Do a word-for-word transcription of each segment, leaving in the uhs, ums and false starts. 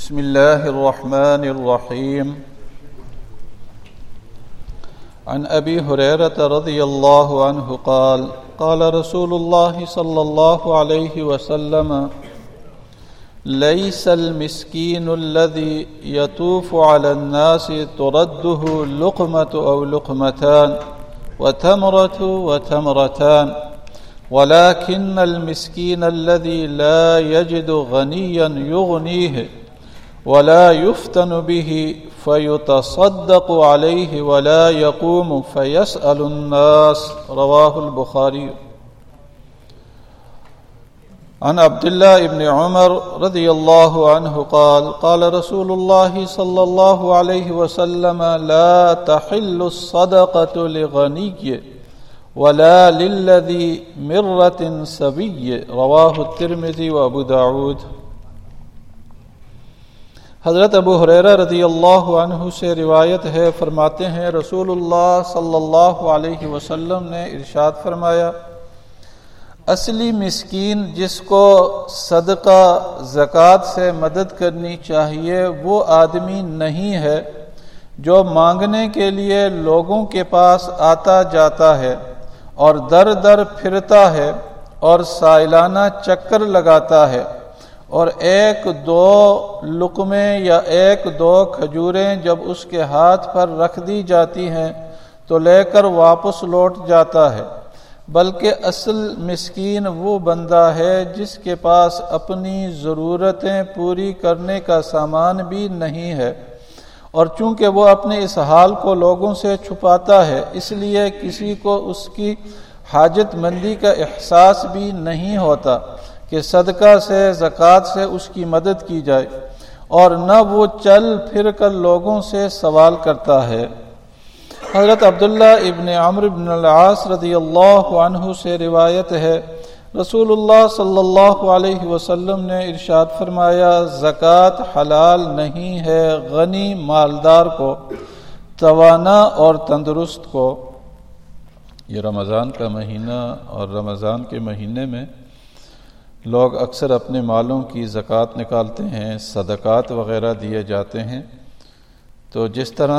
بسم الله الرحمن الرحيم. عن أبي هريرة رضي الله عنه قال قال رسول الله صلى الله عليه وسلم: ليس المسكين الذي يطوف على الناس ترده لقمة أو لقمتان وتمرة وتمرتان، ولكن المسكين الذي لا يجد غنيا يغنيه ولا يفتن به فيتصدق عليه ولا يقوم فيسأل الناس. رواه البخاري. عن عبد الله بن عمر رضي الله عنه قال قال رسول الله صلى الله عليه وسلم: لا تحل الصدقة لغني ولا للذي مرة سبي. رواه الترمذي وابو داود. حضرت ابو ہریرہ رضی اللہ عنہ سے روایت ہے، فرماتے ہیں رسول اللہ صلی اللہ علیہ وسلم نے ارشاد فرمایا: اصلی مسکین جس کو صدقہ زکوٰۃ سے مدد کرنی چاہیے وہ آدمی نہیں ہے جو مانگنے کے لیے لوگوں کے پاس آتا جاتا ہے اور در در پھرتا ہے اور سائلانہ چکر لگاتا ہے، اور ایک دو لقمے یا ایک دو کھجوریں جب اس کے ہاتھ پر رکھ دی جاتی ہیں تو لے کر واپس لوٹ جاتا ہے، بلکہ اصل مسکین وہ بندہ ہے جس کے پاس اپنی ضرورتیں پوری کرنے کا سامان بھی نہیں ہے، اور چونکہ وہ اپنے اس حال کو لوگوں سے چھپاتا ہے اس لیے کسی کو اس کی حاجت مندی کا احساس بھی نہیں ہوتا کہ صدقہ سے زکوٰۃ سے اس کی مدد کی جائے، اور نہ وہ چل پھر کر لوگوں سے سوال کرتا ہے۔ حضرت عبداللہ ابن عمرو بن العاص رضی اللہ عنہ سے روایت ہے، رسول اللہ صلی اللہ علیہ وسلم نے ارشاد فرمایا: زکوٰۃ حلال نہیں ہے غنی مالدار کو، توانا اور تندرست کو۔ یہ رمضان کا مہینہ، اور رمضان کے مہینے میں لوگ اکثر اپنے مالوں کی زکوٰۃ نکالتے ہیں، صدقات وغیرہ دیے جاتے ہیں۔ تو جس طرح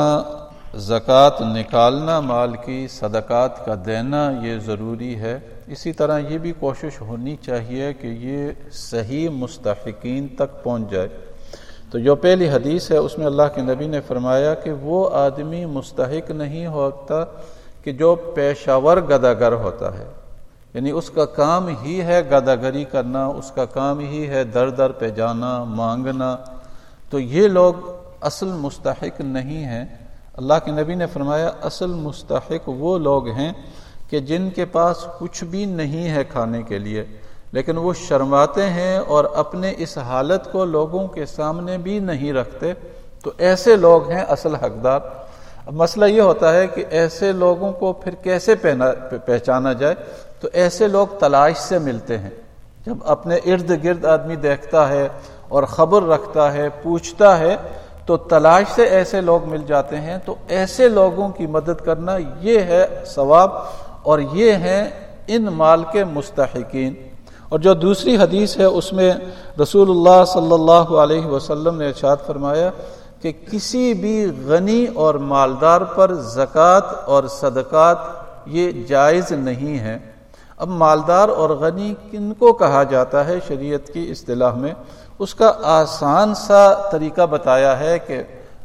زکوٰۃ نکالنا مال کی، صدقات کا دینا یہ ضروری ہے، اسی طرح یہ بھی کوشش ہونی چاہیے کہ یہ صحیح مستحقین تک پہنچ جائے۔ تو جو پہلی حدیث ہے اس میں اللہ کے نبی نے فرمایا کہ وہ آدمی مستحق نہیں ہوتا کہ جو پیشہ ور گداگر ہوتا ہے، یعنی اس کا کام ہی ہے گداگری کرنا، اس کا کام ہی ہے در در پہ جانا، مانگنا، تو یہ لوگ اصل مستحق نہیں ہیں۔ اللہ کے نبی نے فرمایا اصل مستحق وہ لوگ ہیں کہ جن کے پاس کچھ بھی نہیں ہے کھانے کے لیے، لیکن وہ شرماتے ہیں اور اپنے اس حالت کو لوگوں کے سامنے بھی نہیں رکھتے، تو ایسے لوگ ہیں اصل حقدار۔ اب مسئلہ یہ ہوتا ہے کہ ایسے لوگوں کو پھر کیسے پہچانا جائے؟ تو ایسے لوگ تلاش سے ملتے ہیں۔ جب اپنے ارد گرد آدمی دیکھتا ہے اور خبر رکھتا ہے، پوچھتا ہے، تو تلاش سے ایسے لوگ مل جاتے ہیں۔ تو ایسے لوگوں کی مدد کرنا یہ ہے ثواب، اور یہ ہیں ان مال کے مستحقین۔ اور جو دوسری حدیث ہے اس میں رسول اللہ صلی اللہ علیہ وسلم نے ارشاد فرمایا کہ کسی بھی غنی اور مالدار پر زکوٰۃ اور صدقات یہ جائز نہیں ہے۔ اب مالدار اور غنی کن کو کہا جاتا ہے شریعت کی اصطلاح میں؟ اس کا آسان سا طریقہ بتایا ہے کہ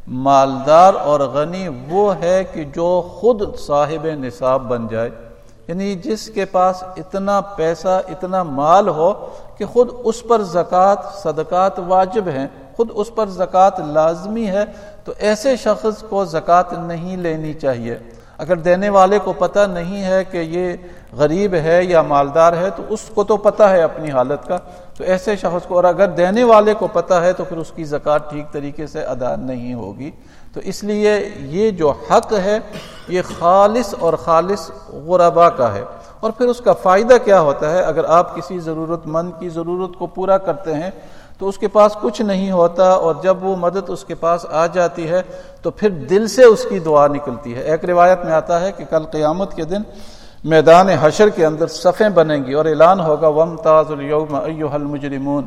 مالدار اور غنی وہ ہے کہ جو خود صاحب نصاب بن جائے، یعنی جس کے پاس اتنا پیسہ، اتنا مال ہو کہ خود اس پر زکوٰۃ صدقات واجب ہیں، خود اس پر زکوٰۃ لازمی ہے، تو ایسے شخص کو زکوٰۃ نہیں لینی چاہیے۔ اگر دینے والے کو پتہ نہیں ہے کہ یہ غریب ہے یا مالدار ہے تو اس کو تو پتہ ہے اپنی حالت کا، تو ایسے شخص کو، اور اگر دینے والے کو پتہ ہے تو پھر اس کی زکوٰۃ ٹھیک طریقے سے ادا نہیں ہوگی۔ تو اس لیے یہ جو حق ہے یہ خالص اور خالص غربا کا ہے۔ اور پھر اس کا فائدہ کیا ہوتا ہے؟ اگر آپ کسی ضرورت مند کی ضرورت کو پورا کرتے ہیں تو اس کے پاس کچھ نہیں ہوتا، اور جب وہ مدد اس کے پاس آ جاتی ہے تو پھر دل سے اس کی دعا نکلتی ہے۔ ایک روایت میں آتا ہے کہ کل قیامت کے دن میدان حشر کے اندر صفیں بنیں گی اور اعلان ہوگا وَامْتَازُوا الْيَوْمَ أَيُّهَا الْمُجْرِمُونَ،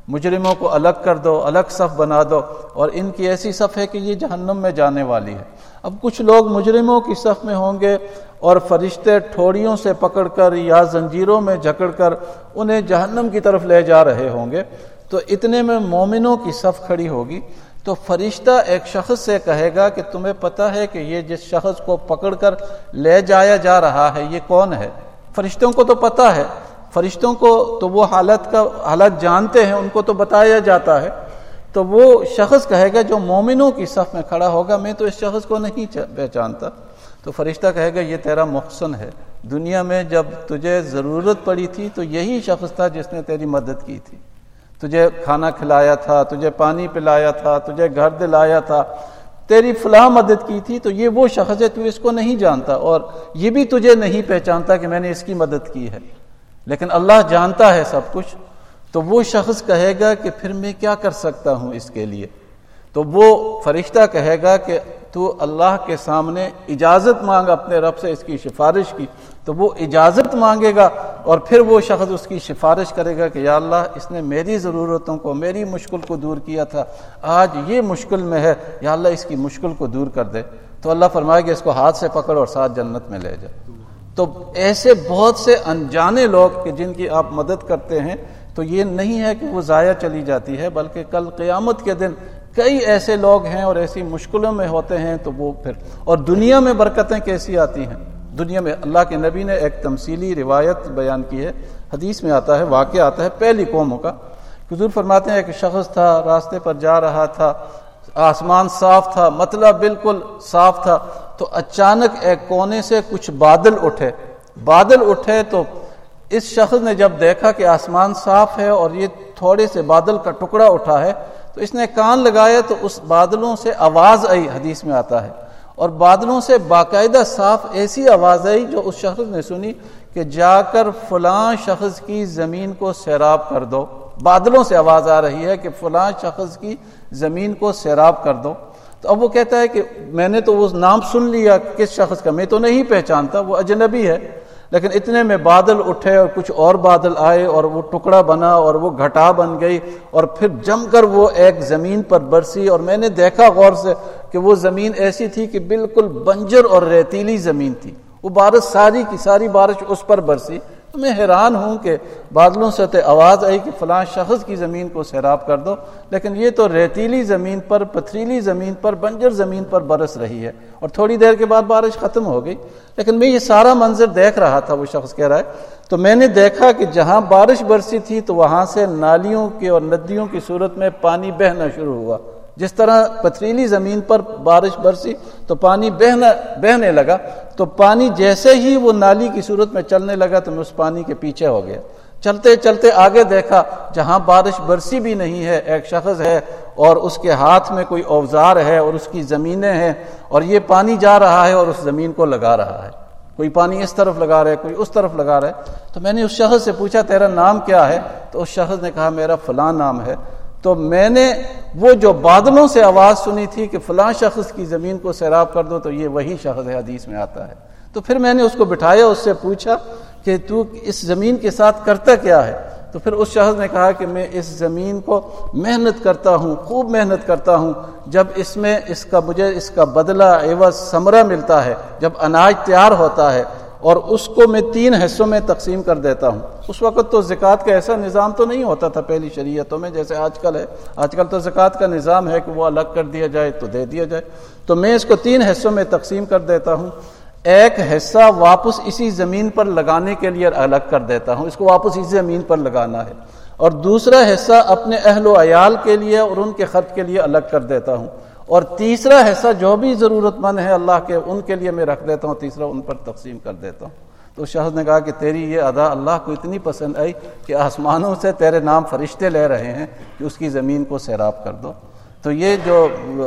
مجرموں کو الگ کر دو، الگ صف بنا دو، اور ان کی ایسی صف ہے کہ یہ جہنم میں جانے والی ہے۔ اب کچھ لوگ مجرموں کی صف میں ہوں گے اور فرشتے ٹھوڑیوں سے پکڑ کر یا زنجیروں میں جکڑ کر انہیں جہنم کی طرف لے جا رہے ہوں گے، تو اتنے میں مومنوں کی صف کھڑی ہوگی، تو فرشتہ ایک شخص سے کہے گا کہ تمہیں پتہ ہے کہ یہ جس شخص کو پکڑ کر لے جایا جا رہا ہے یہ کون ہے؟ فرشتوں کو تو پتہ ہے، فرشتوں کو تو وہ حالت کا حالت جانتے ہیں، ان کو تو بتایا جاتا ہے۔ تو وہ شخص کہے گا جو مومنوں کی صف میں کھڑا ہوگا، میں تو اس شخص کو نہیں پہچانتا۔ تو فرشتہ کہے گا یہ تیرا محسن ہے، دنیا میں جب تجھے ضرورت پڑی تھی تو یہی شخص تھا جس نے تیری مدد کی تھی، تجھے کھانا کھلایا تھا، تجھے پانی پلایا تھا، تجھے گھر دلایا تھا، تیری فلاں مدد کی تھی، تو یہ وہ شخص ہے، تو اس کو نہیں جانتا اور یہ بھی تجھے نہیں پہچانتا کہ میں نے اس کی مدد کی ہے، لیکن اللہ جانتا ہے سب کچھ۔ تو وہ شخص کہے گا کہ پھر میں کیا کر سکتا ہوں اس کے لیے؟ تو وہ فرشتہ کہے گا کہ تو اللہ کے سامنے اجازت مانگ اپنے رب سے اس کی سفارش کی، تو وہ اجازت مانگے گا اور پھر وہ شخص اس کی سفارش کرے گا کہ یا اللہ اس نے میری ضرورتوں کو، میری مشکل کو دور کیا تھا، آج یہ مشکل میں ہے، یا اللہ اس کی مشکل کو دور کر دے۔ تو اللہ فرمائے گا اس کو ہاتھ سے پکڑ اور ساتھ جنت میں لے جا۔ تو ایسے بہت سے انجانے لوگ کہ جن کی آپ مدد کرتے ہیں، تو یہ نہیں ہے کہ وہ ضائع چلی جاتی ہے، بلکہ کل قیامت کے دن کئی ایسے لوگ ہیں اور ایسی مشکلوں میں ہوتے ہیں، تو وہ پھر اور دنیا میں برکتیں کیسی آتی ہیں۔ دنیا میں اللہ کے نبی نے ایک تمثیلی روایت بیان کی ہے، حدیث میں آتا ہے، واقعہ آتا ہے پہلی قوموں کا۔ حضور فرماتے ہیں ایک شخص تھا، راستے پر جا رہا تھا، آسمان صاف تھا، مطلب بالکل صاف تھا، تو اچانک ایک کونے سے کچھ بادل اٹھے بادل اٹھے تو اس شخص نے جب دیکھا کہ آسمان صاف ہے اور یہ تھوڑے سے بادل کا ٹکڑا اٹھا ہے، تو اس نے کان لگایا تو اس بادلوں سے آواز آئی، حدیث میں آتا ہے، اور بادلوں سے باقاعدہ صاف ایسی آواز آئی جو اس شخص نے سنی کہ جا کر فلاں شخص کی زمین کو سیراب کر دو۔ بادلوں سے آواز آ رہی ہے کہ فلاں شخص کی زمین کو سیراب کر دو۔ تو اب وہ کہتا ہے کہ میں نے تو وہ نام سن لیا کس شخص کا، میں تو نہیں پہچانتا، وہ اجنبی ہے، لیکن اتنے میں بادل اٹھے اور کچھ اور بادل آئے اور وہ ٹکڑا بنا اور وہ گھٹا بن گئی اور پھر جم کر وہ ایک زمین پر برسی، اور میں نے دیکھا غور سے کہ وہ زمین ایسی تھی کہ بالکل بنجر اور ریتیلی زمین تھی، وہ بارش ساری کی ساری بارش اس پر برسی۔ تو میں حیران ہوں کہ بادلوں سے تو آواز آئی کہ فلاں شخص کی زمین کو سیراب کر دو، لیکن یہ تو ریتیلی زمین پر، پتھریلی زمین پر، بنجر زمین پر برس رہی ہے، اور تھوڑی دیر کے بعد بارش ختم ہو گئی۔ لیکن میں یہ سارا منظر دیکھ رہا تھا، وہ شخص کہہ رہا ہے، تو میں نے دیکھا کہ جہاں بارش برسی تھی تو وہاں سے نالیوں کے اور ندیوں کی صورت میں پانی بہنا شروع ہوا۔ جس طرح پتھریلی زمین پر بارش برسی تو پانی بہنا بہنے لگا، تو پانی جیسے ہی وہ نالی کی صورت میں چلنے لگا تو میں اس پانی کے پیچھے ہو گیا۔ چلتے چلتے آگے دیکھا جہاں بارش برسی بھی نہیں ہے، ایک شخص ہے اور اس کے ہاتھ میں کوئی اوزار ہے اور اس کی زمینیں ہیں، اور یہ پانی جا رہا ہے اور اس زمین کو لگا رہا ہے، کوئی پانی اس طرف لگا رہا ہے، کوئی اس طرف لگا رہا ہے۔ تو میں نے اس شخص سے پوچھا تیرا نام کیا ہے؟ تو اس شخص نے کہا میرا فلاں نام ہے۔ تو میں نے وہ جو بادلوں سے آواز سنی تھی کہ فلاں شخص کی زمین کو سیراب کر دو، تو یہ وہی شخص ہے، حدیث میں آتا ہے۔ تو پھر میں نے اس کو بٹھایا، اس سے پوچھا کہ تو اس زمین کے ساتھ کرتا کیا ہے؟ تو پھر اس شخص نے کہا کہ میں اس زمین کو محنت کرتا ہوں، خوب محنت کرتا ہوں، جب اس میں اس کا مجھے اس کا بدلہ عوض ثمرہ ملتا ہے، جب اناج تیار ہوتا ہے، اور اس کو میں تین حصوں میں تقسیم کر دیتا ہوں۔ اس وقت تو زکوٰۃ کا ایسا نظام تو نہیں ہوتا تھا پہلی شریعتوں میں جیسے آج کل ہے، آج کل تو زکوٰۃ کا نظام ہے کہ وہ الگ کر دیا جائے تو دے دیا جائے۔ تو میں اس کو تین حصوں میں تقسیم کر دیتا ہوں، ایک حصہ واپس اسی زمین پر لگانے کے لیے الگ کر دیتا ہوں، اس کو واپس اسی زمین پر لگانا ہے، اور دوسرا حصہ اپنے اہل و عیال کے لیے اور ان کے خرچ کے لیے الگ کر دیتا ہوں، اور تیسرا حصہ جو بھی ضرورت مند ہے اللہ کے ان کے لیے میں رکھ دیتا ہوں، تیسرا ان پر تقسیم کر دیتا ہوں۔ تو شخص نے کہا کہ تیری یہ ادا اللہ کو اتنی پسند آئی کہ آسمانوں سے تیرے نام فرشتے لے رہے ہیں کہ اس کی زمین کو سیراب کر دو۔ تو یہ جو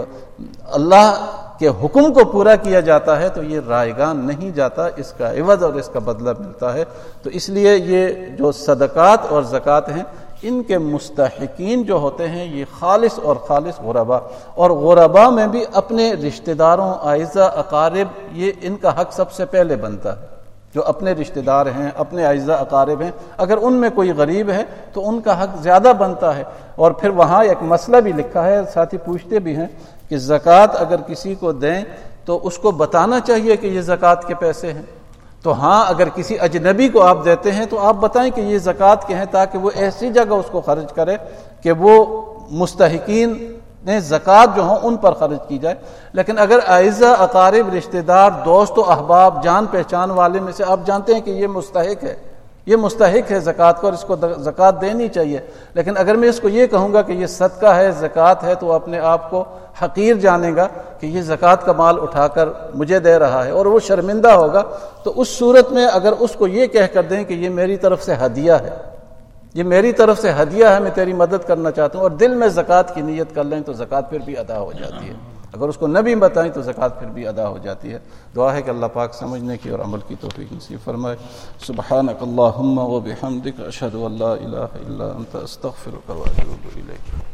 اللہ کے حکم کو پورا کیا جاتا ہے تو یہ رائگان نہیں جاتا، اس کا عوض اور اس کا بدلہ ملتا ہے۔ تو اس لیے یہ جو صدقات اور زکوٰۃ ہیں ان کے مستحقین جو ہوتے ہیں یہ خالص اور خالص غربا، اور غربا میں بھی اپنے رشتہ داروں، اعزاء، اقارب، یہ ان کا حق سب سے پہلے بنتا ہے۔ جو اپنے رشتہ دار ہیں، اپنے اعزاء اقارب ہیں، اگر ان میں کوئی غریب ہے تو ان کا حق زیادہ بنتا ہے۔ اور پھر وہاں ایک مسئلہ بھی لکھا ہے، ساتھی پوچھتے بھی ہیں کہ زکوٰۃ اگر کسی کو دیں تو اس کو بتانا چاہیے کہ یہ زکوٰۃ کے پیسے ہیں۔ تو ہاں، اگر کسی اجنبی کو آپ دیتے ہیں تو آپ بتائیں کہ یہ زکوٰۃ کے ہیں، تاکہ وہ ایسی جگہ اس کو خرچ کرے کہ وہ مستحقین نے زکوٰۃ جو ہوں ان پر خرچ کی جائے۔ لیکن اگر اعزاء اقارب، رشتہ دار، دوست و احباب، جان پہچان والے میں سے آپ جانتے ہیں کہ یہ مستحق ہے، یہ مستحق ہے زکوٰۃ کو اور اس کو زکوٰۃ دینی چاہیے، لیکن اگر میں اس کو یہ کہوں گا کہ یہ صدقہ ہے، زکوٰۃ ہے، تو وہ اپنے آپ کو حقیر جانے گا کہ یہ زکوٰۃ کا مال اٹھا کر مجھے دے رہا ہے، اور وہ شرمندہ ہوگا۔ تو اس صورت میں اگر اس کو یہ کہہ کر دیں کہ یہ میری طرف سے ہدیہ ہے، یہ میری طرف سے ہدیہ ہے، میں تیری مدد کرنا چاہتا ہوں، اور دل میں زکوٰۃ کی نیت کر لیں تو زکوٰۃ پھر بھی ادا ہو جاتی ہے۔ اگر اس کو نہ بھی بتائیں تو زکوٰۃ پھر بھی ادا ہو جاتی ہے۔ دعا ہے کہ اللہ پاک سمجھنے کی اور عمل کی توفیق نصیب فرمائے۔ سبحانک اللہم و بحمدک، اشہد ان لا الہ الا انت، استغفرک و اتوب الیک۔